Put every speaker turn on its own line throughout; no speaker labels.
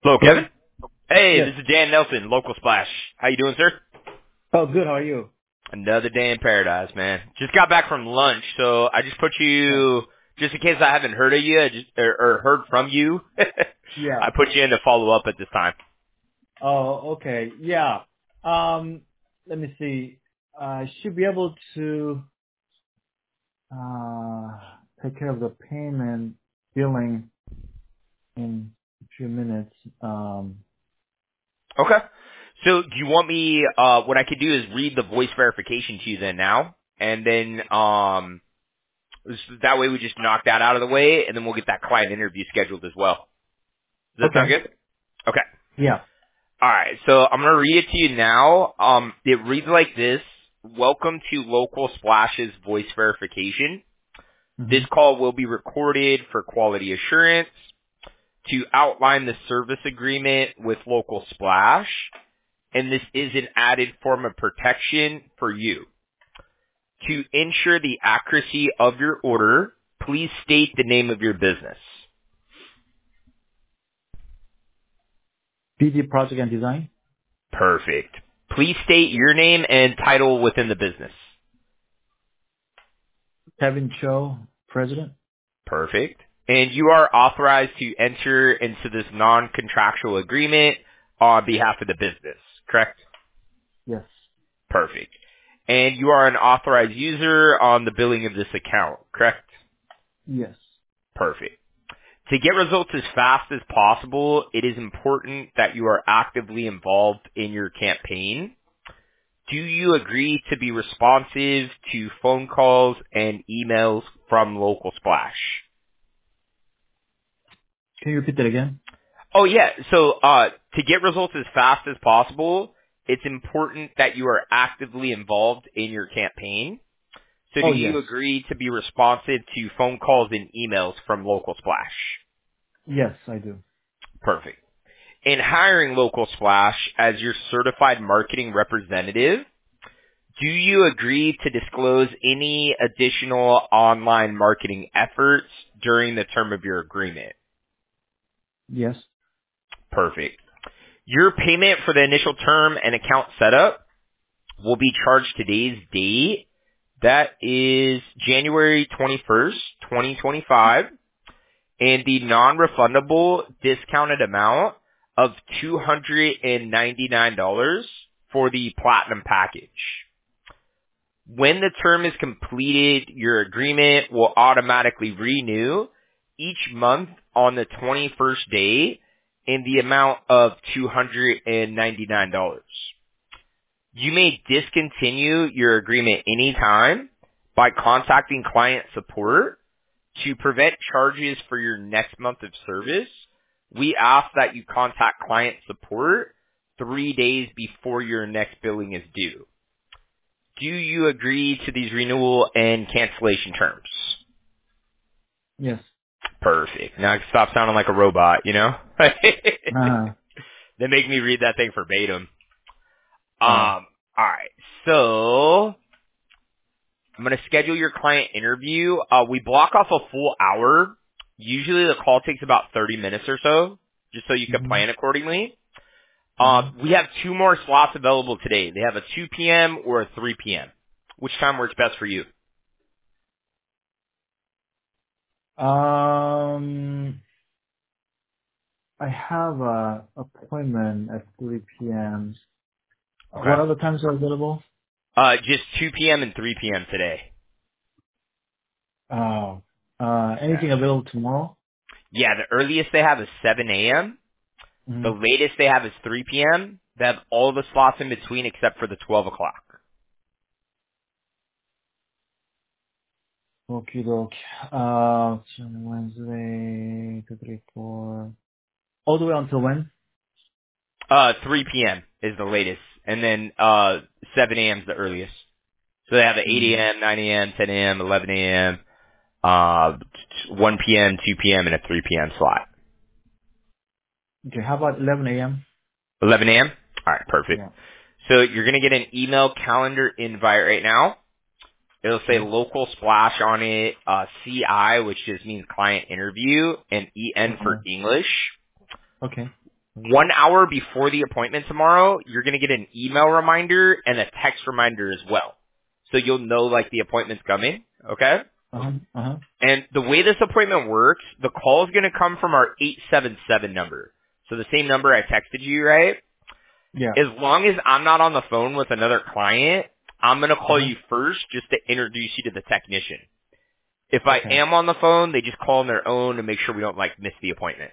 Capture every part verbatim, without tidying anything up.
Hello,
Hello?
Kevin. Hey,
Yes.
this is Dan Nelson, Local Splash. How you doing, sir?
Oh, good. How are you?
Another day in paradise, man. Just got back from lunch, so I just put
Uh,
you, just in case I haven't heard of you, I just, or, or heard from you,
yeah.
I put you in to follow up at this time.
Oh, okay. Yeah. Um, let me see. I should be able to uh take care of the payment billing in a few minutes. Um,
Okay. So, do you want me, uh, what I could do is read the voice verification to you then now, and then, um, s- that way we just knock that out of the way, and then we'll get that client interview scheduled as well. Does that sound
okay.
good? Okay.
Yeah.
All right, so I'm gonna read it to you now. Um, it reads like this: Welcome to Local Splash's voice verification. This
Mm-hmm.
call will be recorded for quality assurance. To outline the service agreement with Local Splash, and this is an added form of protection for you. To ensure the accuracy of your order, please state the name of your business.
P D Project and Design.
Perfect. Please state your name and title within the business.
Kevin Cho, President.
Perfect. And you are authorized to enter into this non-contractual agreement on behalf of the business, correct?
Yes.
Perfect. And you are an authorized user on the billing of this account, correct?
Yes.
Perfect. To get results as fast as possible, it is important that you are actively involved in your campaign. Do you agree to be responsive to phone calls and emails from Local Splash?
Can you repeat that again?
Oh yeah, so uh, to get results as fast as possible, it's important that you are actively involved in your campaign. So do
Oh,
you
yes.
agree to be responsive to phone calls and emails from Local Splash?
Yes, I do.
Perfect. In hiring Local Splash as your certified marketing representative, do you agree to disclose any additional online marketing efforts during the term of your agreement?
Yes.
Perfect. Your payment for the initial term and account setup will be charged today's date. That is January twenty-first, twenty twenty-five, and the non-refundable discounted amount of two hundred ninety-nine dollars for the platinum package. When the term is completed, your agreement will automatically renew each month on the twenty-first day in the amount of two hundred ninety-nine dollars. You may discontinue your agreement anytime by contacting client support. To prevent charges for your next month of service, we ask that you contact client support three days before your next billing is due. Do you agree to these renewal and cancellation terms?
Yes.
Perfect. Now I can stop sounding like a robot, you know?
Uh,
They make me read that thing verbatim.
oh.
Um, alright. So, I'm going to schedule your client interview. Uh, we block off a full hour. Usually the call takes about thirty minutes or so, just so you can
Mm-hmm.
plan accordingly. Uh,
Mm-hmm.
we have two more slots available today. They have a two p.m. or a three p.m. Which time works best for you?
Um, I have a appointment at three p m.
Okay.
What other times are available?
Uh, just two p.m. and three p.m. today.
Oh, uh,
Okay.
anything available tomorrow?
Yeah, the earliest they have is seven a.m. The
Mm-hmm.
latest they have is three p.m. They have all the slots in between except for the twelve o'clock.
Okie doke. Uh, Wednesday, two, three, four. All the way until when?
Uh, three p.m. is the latest, and then uh, seven a.m. is the earliest. So they have an eight
Mm.
a.m., nine a.m., ten a.m., eleven a.m., uh, one p.m., two p.m., and a three p.m. slot.
Okay, how about eleven a m?
eleven a.m.? All right, perfect.
Yeah.
So you're going to get an email calendar invite right now. It'll say
Okay.
local splash on it, uh, C I, which just means client interview, and E N for
Okay.
English.
Okay.
One hour before the appointment tomorrow, you're going to get an email reminder and a text reminder as well. So you'll know like the appointment's coming, okay?
Uh-huh. Uh-huh.
And the way this appointment works, the call is going to come from our eight seven seven number. So the same number I texted you, right?
Yeah.
As long as I'm not on the phone with another client, I'm going to call
Uh-huh.
you first just to introduce you to the technician. If I
Okay.
am on the phone, they just call on their own to make sure we don't like miss the appointment.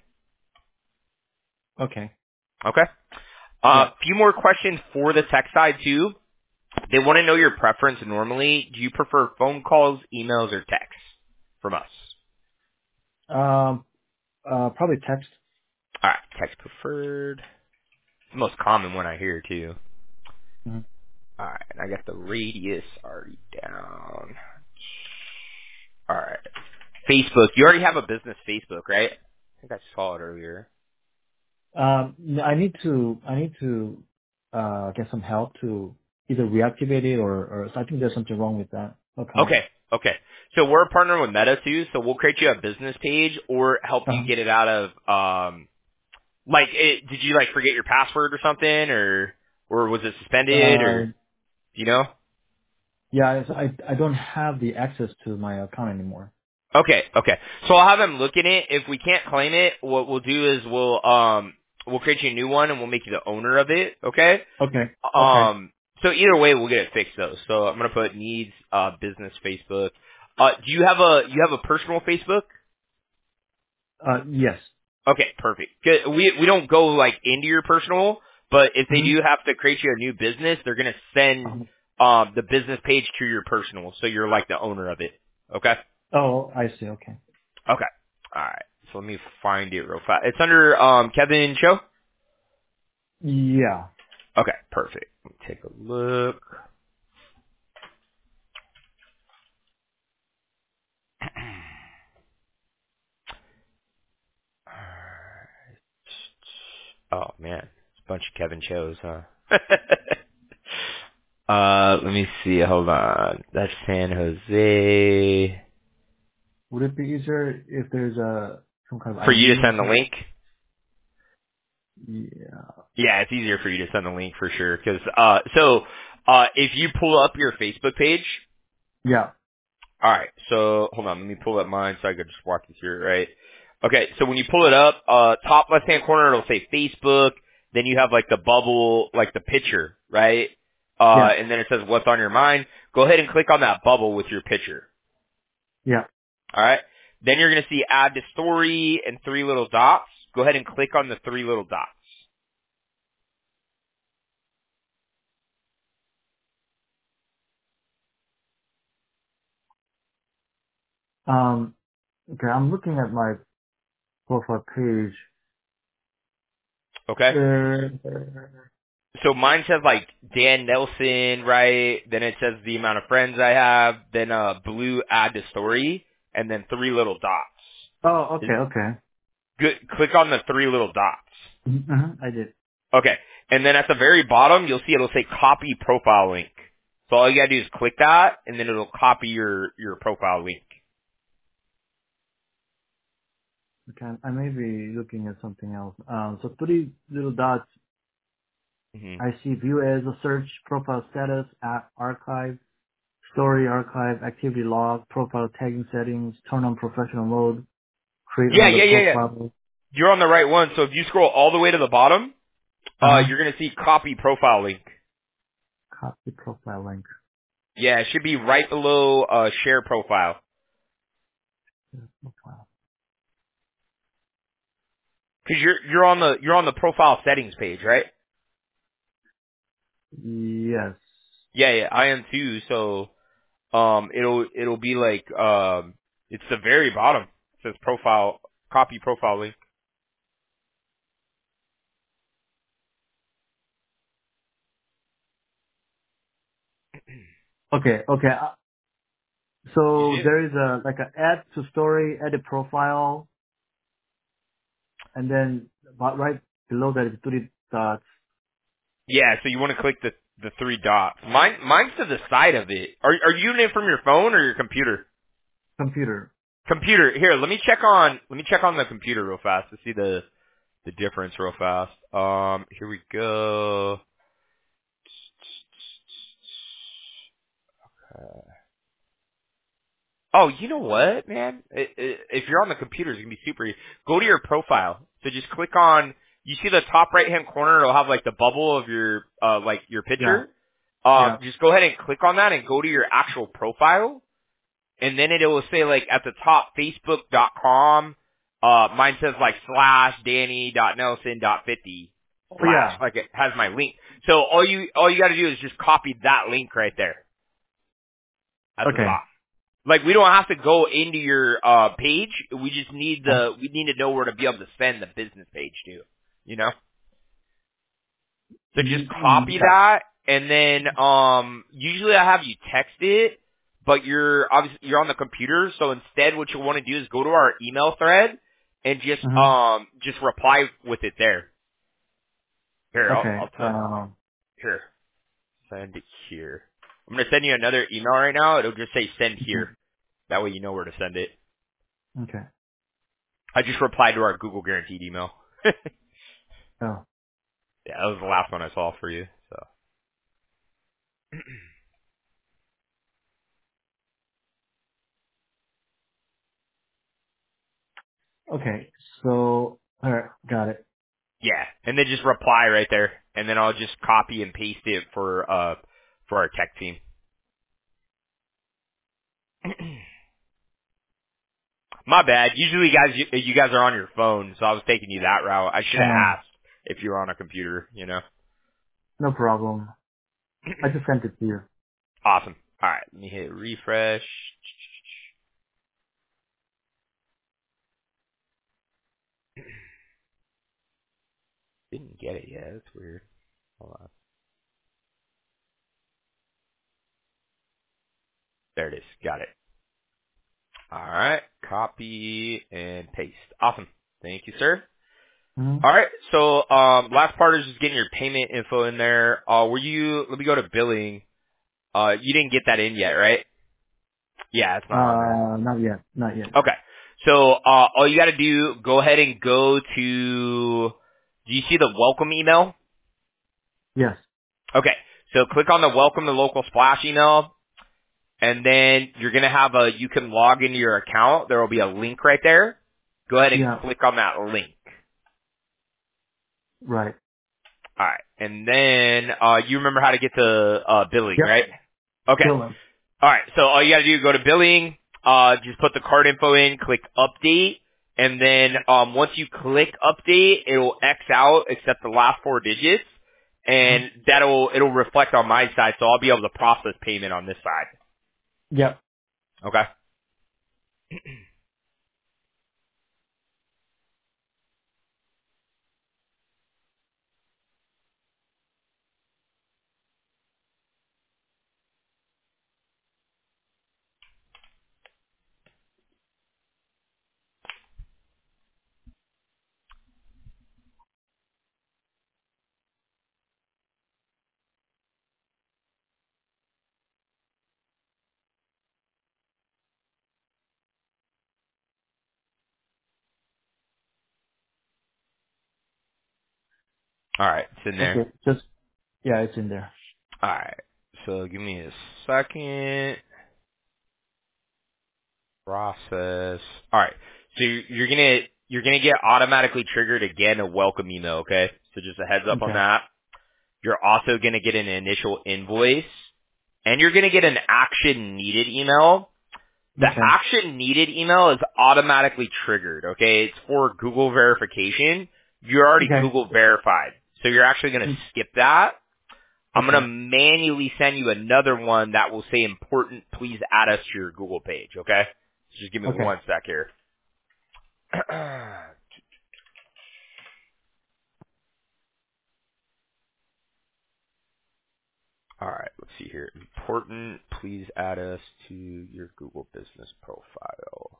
A
Okay.
okay? A uh,
Yeah.
few more questions for the tech side too. They want to know your preference normally. Do you prefer phone calls, emails, or texts from us?
Um. Uh. Probably text.
Alright, text preferred. The most common one I hear too.
Mm-hmm.
Alright, I got the radius already down. Alright. Facebook. You already have a business Facebook, right? I think I saw it earlier.
Um. I need to. I need to. Uh. Get some help to either reactivate it or. Or so I think there's something wrong with that account.
Okay, okay. So we're a partner with Meta too, so we'll create you a business page or help you
Uh-huh.
get it out of, um, like, it, did you like forget your password or something, or, or was it suspended, or,
Uh.
you know?
Yeah. It's, I. I don't have the access to my account anymore.
Okay, okay. So I'll have them look at it. If we can't claim it, what we'll do is we'll, um, we'll create you a new one and we'll make you the owner of it, okay?
Okay. Okay.
Um, so either way, we'll get it fixed though. So I'm gonna put needs uh business Facebook. Uh, do you have a you have a personal Facebook?
Uh. Yes.
Okay, perfect. Good. We we don't go like into your personal, but if they
Mm-hmm.
do have to create you a new business, they're gonna send
Um,
um the business page to your personal, so you're like the owner of it. Okay.
oh. I see. Okay.
Okay. All right. So let me find it real fast. It's under um Kevin Cho.
Yeah.
Okay, perfect. Let me take a look. Oh man, it's a bunch of Kevin Cho's, huh? uh, let me see. Hold on. That's San Jose.
Would it be easier if there's a some kind of
For
I
you
D
to
or
send the
something?
link?
Yeah.
Yeah, it's easier for you to send the link for sure. Cause, uh, so, uh, if you pull up your Facebook page,
Yeah.
alright, so, hold on, let me pull up mine so I could just walk you through it, right? Okay, so when you pull it up, uh, top left hand corner, it'll say Facebook, then you have like the bubble, like the picture, right? Uh,
Yeah.
and then it says what's on your mind. Go ahead and click on that bubble with your picture.
Yeah.
Alright? Then you're gonna see add to story and three little dots. Go ahead and click on the three little dots.
Um. Okay. I'm looking at my profile page.
Okay?
Uh,
So mine says like Dan Nelson, right? Then it says the amount of friends I have. Then uh blue add to story, and then three little dots.
oh.
Is-
Okay. Okay.
Good. Click on the three little dots.
Mm-hmm. I did.
Okay, and then at the very bottom you'll see it'll say copy profile link. So all you gotta do is click that, and then it'll copy your your profile link.
Okay. I may be looking at something else. Um. So three little dots.
hmm
I see view as a search, profile status, app archive, story archive, activity log, profile tagging settings, turn on professional mode, create
Yeah,
another
yeah, yeah, yeah.
profile.
You're on the right one. So if you scroll all the way to the bottom,
Uh
uh,
huh.
you're gonna see copy profile link.
Copy profile link.
Yeah, it should be right below uh, share profile.
Profile.
Cause you're you're on the you're on the profile settings page, right?
Yes.
Yeah, yeah, I am too. So um, it'll it'll be like um, it's the very bottom. It says profile copy profile link.
Okay. Okay. Uh,
You
So
see it?
there is a like a add to story, edit profile, and then but right below that is three dots.
Yeah. So you want to click the the three dots. Mine mine's to the side of it. Are are you doing it from your phone or your computer?
Computer.
Computer. Here, let me check on let me check on the computer real fast to see the the difference real fast. Um, here we go. Uh, oh, you know what, man? I- I- If you're on the computer, it's gonna be super easy. Go to your profile. So just click on. You see the top right hand corner? It'll have like the bubble of your uh like your
Yeah.
picture. Um,
Yeah.
just go ahead and click on that and go to your actual profile, and then it will say like at the top facebook dot com. Uh, mine says like slash danny dot nelson dot fifty
Oh
slash
yeah.
like it has my link. So all you all you got to do is just copy that link right there at the
Okay.
top. Like we don't have to go into your uh page. We just need
Uh,
the we need to know where to be able to send the business page to. You know? So just
y-
copy
yeah.
that and then um usually I have you text it, but you're obviously you're on the computer, so instead what you want to do is go to our email thread and just
hmm
um just reply with it there. Here, I'll
Okay.
I'll tell
Um.
here. Send it here. I'm gonna send you another email right now. It'll just say send here.
mhm.
That way you know where to send it.
Okay.
I just replied to our Google guaranteed email.
Oh.
Yeah, that was the last one I saw for you. So
Okay. So. All right. Got it.
yeah, and then just reply right there, and then I'll just copy and paste it for uh for our tech team. My bad. Usually, guys, you, you guys are on your phone, so I was taking you that route. I should
Uh.
have asked if you were on a computer. You know.
No problem. I just sent it to you.
Awesome. All right, let me hit refresh. Didn't get it yet. That's weird. Hold on. There it is. Got it. All right. Copy and paste. Awesome. Thank you, sir.
hmm
All right. So, um, last part is just getting your payment info in there. Uh, were you? Let me go to billing. Uh, you didn't get that in yet, right? Yeah, it's not on there.
Uh. Not yet. Not yet.
Okay. So, uh, all you got to do, go ahead and go to. Do you see the welcome email?
Yes.
Okay. So, click on the welcome to local splash email, and then you're gonna have a. You can log into your account. There will be a link right there. Go ahead and
Yeah.
click on that link.
Right.
All right. And then uh you remember how to get to uh billing,
Yep.
right? Okay.
Dylan.
All right. So all you got to do is go to billing, uh just put the card info in, click update, and then um once you click update, it'll X out except the last four digits,
hmm
and that'll it'll reflect on my side, so I'll be able to process payment on this side.
Yep.
Okay? All right. It's in there.
Okay. Just. Yeah. It's in there.
All right. So give me a second. Process. All right. So you're, you're gonna you're gonna get automatically triggered again a welcome email. Okay. So just a heads up on
Okay.
that. You're also gonna get an initial invoice, and you're gonna get an action needed email. The
Okay.
action needed email is automatically triggered. Okay. It's for Google verification. You're already
Okay.
Google verified, so you're actually gonna
Mm,
skip that. I'm
Okay.
gonna manually send you another one that will say important. Please add us to your Google page. Okay. So just give me
Okay.
one sec here. All right, let's see here. Important, please add us to your Google business profile.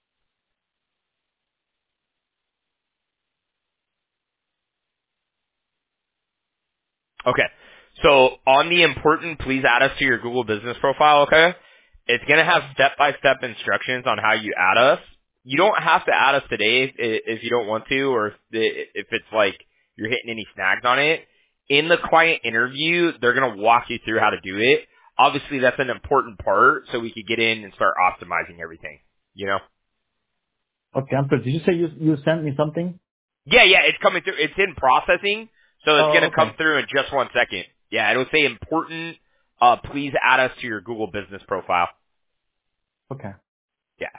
Okay, so on the important, please add us to your Google business profile, okay? It's going to have step-by-step instructions on how you add us. you don't have to add us today if, if you don't want to, or if, if it's like you're hitting any snags on it. In the client interview, they're going to walk you through how to do it. Obviously, that's an important part, so we could get in and start optimizing everything, you know?
Okay, I'm sorry. Did you say you you sent me something?
Yeah, yeah, it's coming through. It's in processing, so it's
Oh,
going to come
okay.
through in just one second. Yeah, it'll say important. Uh, please add us to your Google Business profile.
Okay.
Yeah.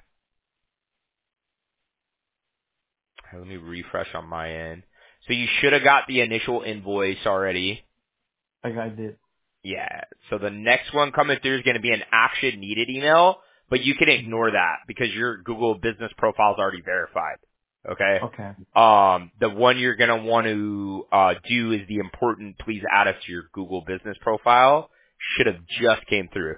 Let me refresh on my end. So you should have got the initial invoice already.
I I did.
Yeah. So the next one coming through is going to be an action needed email, but you can ignore that because your Google Business profile is already verified. Okay.
Okay.
Um, the one you're going to want to uh, do is the important. Please add us to your Google Business profile. Should have just came through.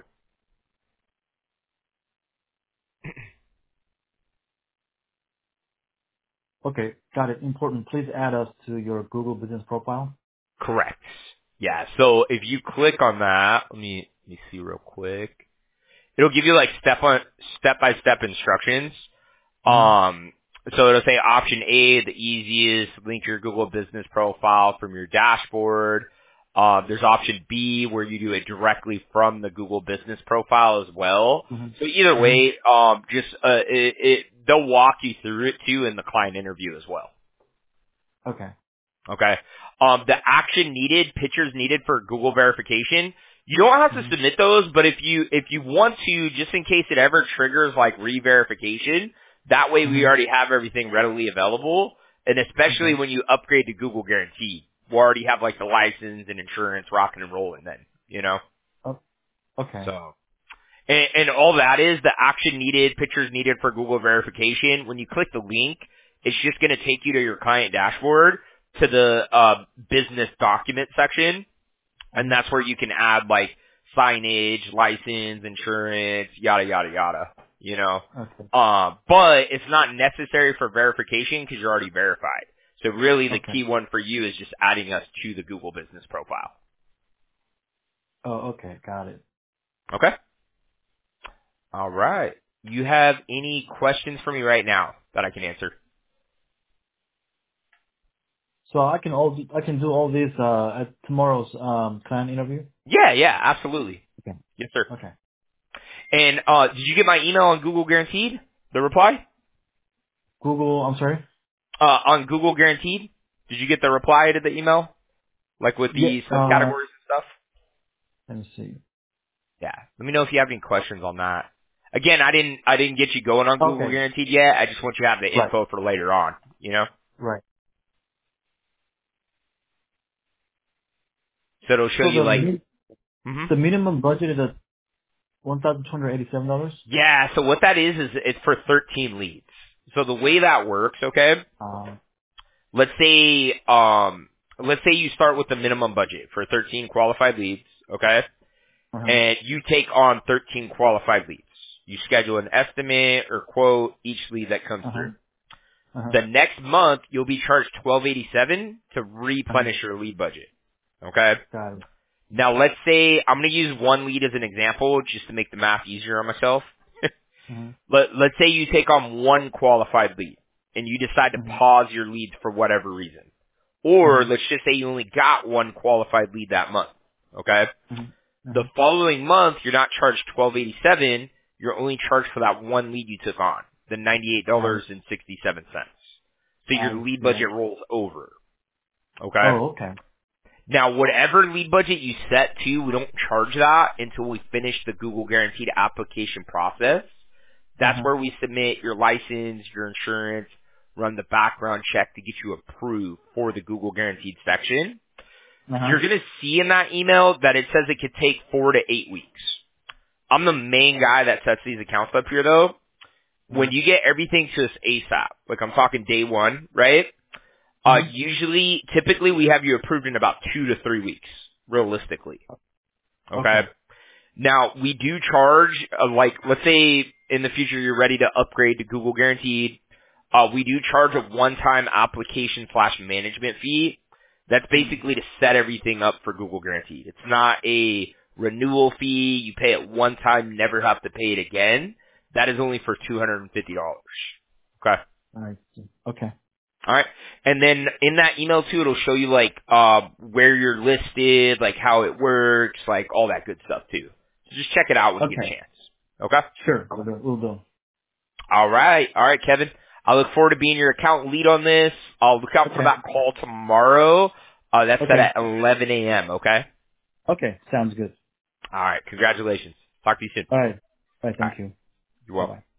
Okay. Got it. Important. Please add us to your Google Business profile.
Correct. Yeah. So if you click on that, let me let me see real quick. It'll give you like step on step by step instructions.
Mm-hmm.
Um, so it'll say option A, the easiest, link your Google Business profile from your dashboard. Uh, there's option B where you do it directly from the Google Business profile as well. So either
Mm-hmm.
way,
Mm-hmm.
um, just uh, it, it they'll walk you through it too in the client interview as well.
Okay.
Okay. Um, the action needed, pictures needed for Google verification. You don't have to
Mm-hmm.
submit those, but if you if you want to, just in case it ever triggers like re-verification, that way we
Mm-hmm.
already have everything readily available. And especially
Okay.
when you upgrade to Google Guaranteed, we already have like the license and insurance rocking and rolling then, you know?
Oh, okay.
So. And, and all that is the action needed, pictures needed for Google verification. When you click the link, it's just going to take you to your client dashboard to the uh, business document section, and
Mm-hmm.
that's where you can add like signage, license, insurance, yada yada yada. You know,
Okay.
uh, but it's not necessary for verification because you're already verified. So really, the
Okay.
key one for you is just adding us to the Google Business profile.
Oh, okay. Got it.
Okay. All right. You have any questions for me right now that I can answer?
So I can all I can do all this uh, at tomorrow's um, client interview.
Yeah, yeah, absolutely.
Okay.
Yes, sir.
Okay.
And uh, did you get my email on Google Guaranteed? The reply?
Google. I'm sorry.
Uh, on Google Guaranteed? Did you get the reply to the email? Like with
Yeah.
the
Uh,
subcategories and stuff?
let me see.
Yeah. Let me know if you have any questions on that. Again, I didn't I didn't get you going on Google
Okay.
Guaranteed yet. I just want you to have the
Right.
info for later on, you know?
Right.
So it'll show
So
you
the
like,
min-
hmm
the minimum budget is at one thousand two hundred eighty-seven dollars.
yeah, so what that is, is it's for thirteen leads. So the way that works, okay?
Um.
Let's say, um, let's say you start with the minimum budget for thirteen qualified leads, okay?
Uh huh.
And you take on thirteen qualified leads. You schedule an estimate or quote each lead that comes
Uh huh.
through.
Uh huh.
The next month, you'll be charged twelve eighty-seven to
Uh huh.
replenish your lead budget. Okay?
Got it.
Now let's say, I'm going to use one lead as an example just to make the math easier on myself.
Mhm.
Let, let's say you take on one qualified lead and you decide to
Mhm.
pause your leads for whatever reason. Or
Mhm.
let's just say you only got one qualified lead that month. Okay?
Mhm.
The
Mhm.
following month, you're not charged twelve eighty-seven. You're only charged for that one lead you took on, the ninety-eight
Got
dollars
it.
and sixty-seven cents. So your
I
lead
see. I
budget
see.
rolls over. Okay?
Oh, okay.
Now, whatever lead budget you set to, we don't charge that until we finish the Google Guaranteed application process.
Uh
That's
huh.
where we submit your license, your insurance, run the background check to get you approved for the Google Guaranteed section.
Uh huh.
You're going to see in that email that it says it could take four to eight weeks. I'm the main guy that sets these accounts up here though.
Uh
When you get everything to us ASAP, like I'm talking day one, right? Uh,
huh.
usually, typically we have you approved in about two to three weeks, realistically. Okay?
Okay.
Now, we do charge, uh, like, let's say in the future you're ready to upgrade to Google Guaranteed, uh, we do charge a one-time application slash management fee. That's
Mhm.
basically to set everything up for Google Guaranteed. It's not a renewal fee. You pay it one time, never have to pay it again. That is only for two hundred fifty dollars. Okay.
I see. Okay.
All right. And then in that email too, it'll show you like uh where you're listed, like how it works, like all that good stuff too. So just check it out when you get a
Okay.
chance. Okay.
Sure. We'll do. We'll do.
All right. All right, Kevin. I look forward to being your account lead on this. I'll look out for
Okay.
that call tomorrow. Uh, that's set
Okay.
at eleven a.m. Okay.
Okay. Sounds good.
All right. Congratulations. Talk to you soon.
All right. All right.
All
Thank
right.
you.
You're
Bye
welcome.
bye.